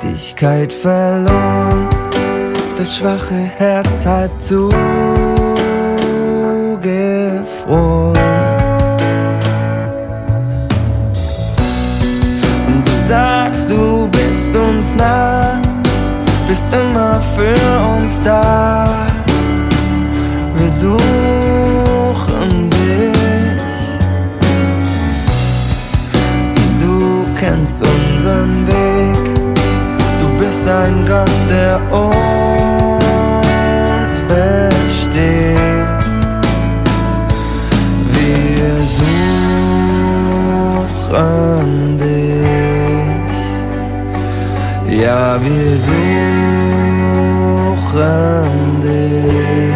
Leichtigkeit verloren, das schwache Herz hat zugefroren. Und du sagst, du bist uns nah, bist immer für uns da. Wir suchen dich, du kennst unseren Weg, du bist ein Gott, der uns versteht. Wir suchen dich, ja, wir suchen dich.